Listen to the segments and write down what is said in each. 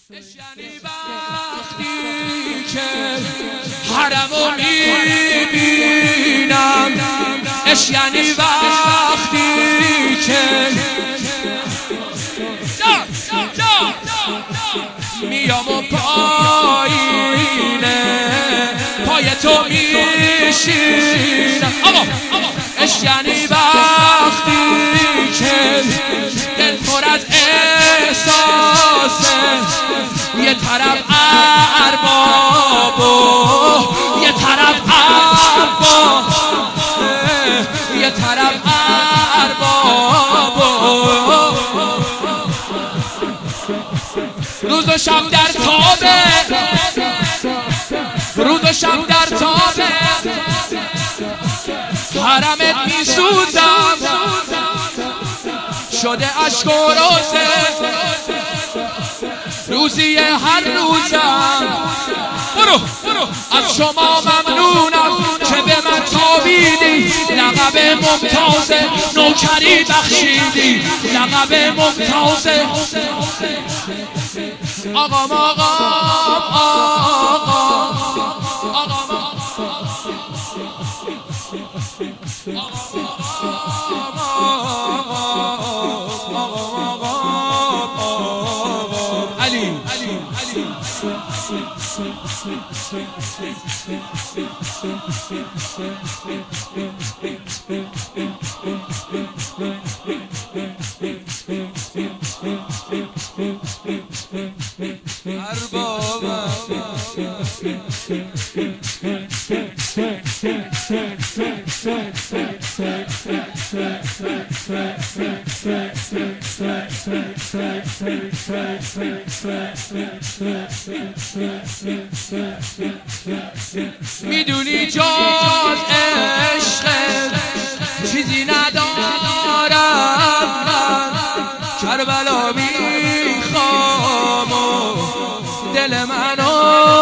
یعنی وقتی که حرمو میبینم، اش یعنی وقتی که میام و پای تو میشینم. اش یعنی وقتی که دل پر از احساسه، یه طرف ارباب و یه طرف ارباب، یه طرف ارباب، روز و شب در تابه، روز و شب در تابه، حرمت میسوزم شده عشق و روزه، روزی هر روزم. برو از شما ممنونم که به من تابیدی، لقب ممتاز نوکری بخشیدی، لقب ممتاز آقام علی میدونی جز عشق چیزی ندارم من، کربلا میخوام و دل منو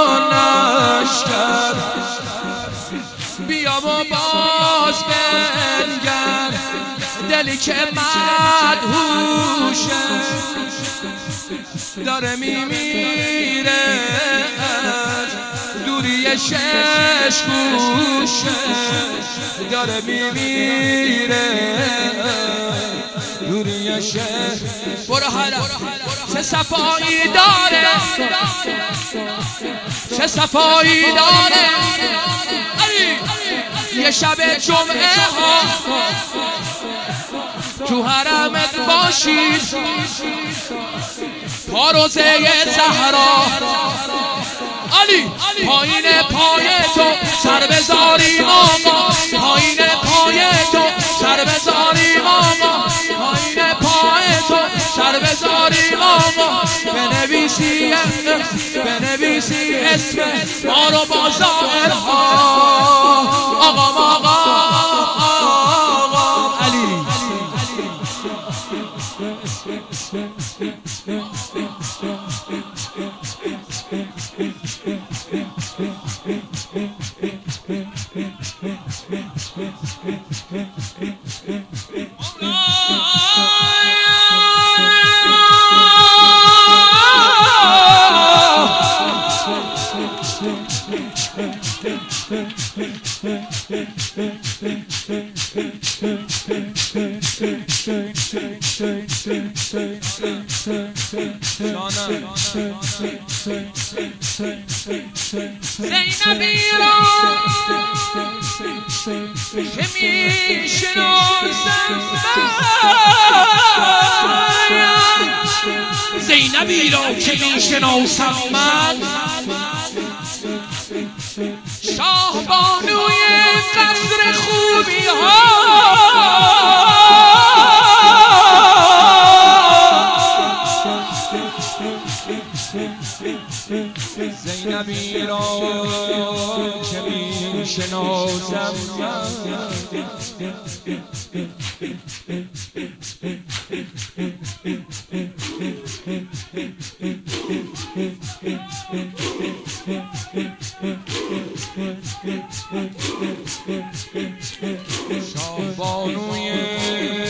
نشکن، بیام و باز بنگر دلی که مدهوشه، داره میمیره دوری شش گوشه، داره میمیره دوری شش. برو حرم چه صفایی داره، چه صفایی داره، یه شب جمعه ها تو حرمت باشید، پا روزه زهرا علی، پایین پای تو سر بذاری آقا، پایین پای تو سر بذاری آقا، پایین پای تو سر بذاری آقا، بنویسی اسم ما رو با ظاهرها آقا علی. زینبی را که میشناسم من، زینبی را که میشناسم من، شاه بانوی قصر خوبی ها، زینبی را که میشناسم من، شاه بانوی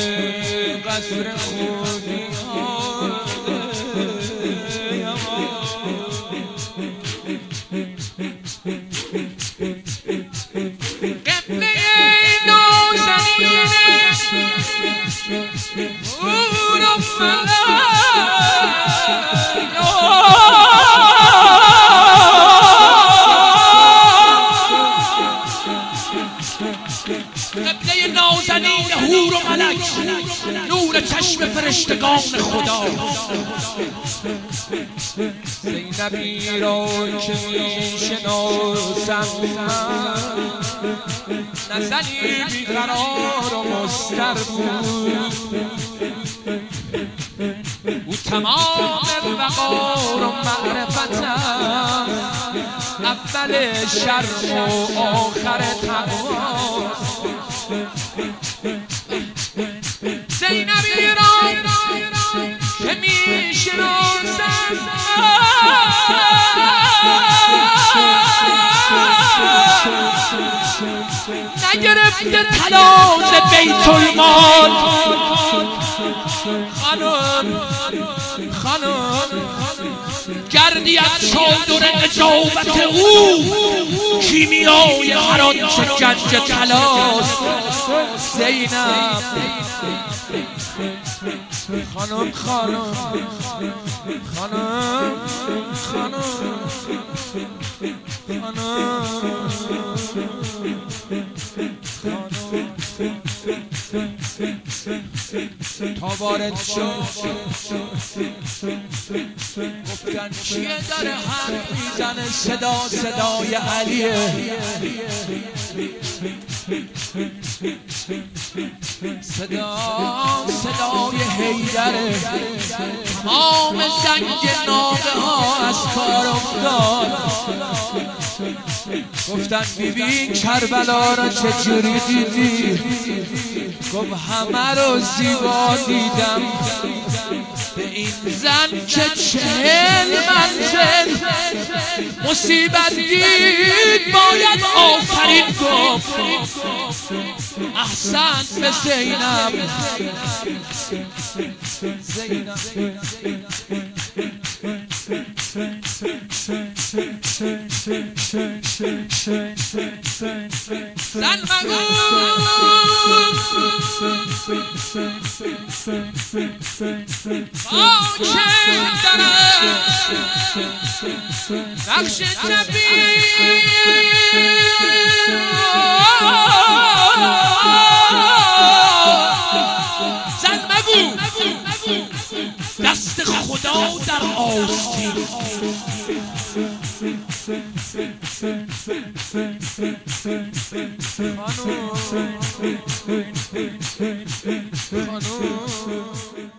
قصر خوبی ها زینبی را که میشناسم من نزنی بیقرار و مضطر بود او تمام وقار و معرفتم اول شرم و آخر تقوا زینبی را که میشناسم نگرفته طلا ز بیت المال خانم گردی از چادر اجابت او کیمیای هر آنچه گنج طلاست زینب خانم تا وارد شد گفتن چیه داره هم میزنه صدای علیه صدای حیدره تمام زنگ ناقه ها از کار افتاد گفتن بیبی کربلا را چجوری دیدی گفت همه رو زیبا دیدم به این زن که 40 منزل مصیبت دید باید آفرین گفت احسن به زینب زن مگو آچه دارم نقش جبین زن مگو دست خدا در آستین خانوم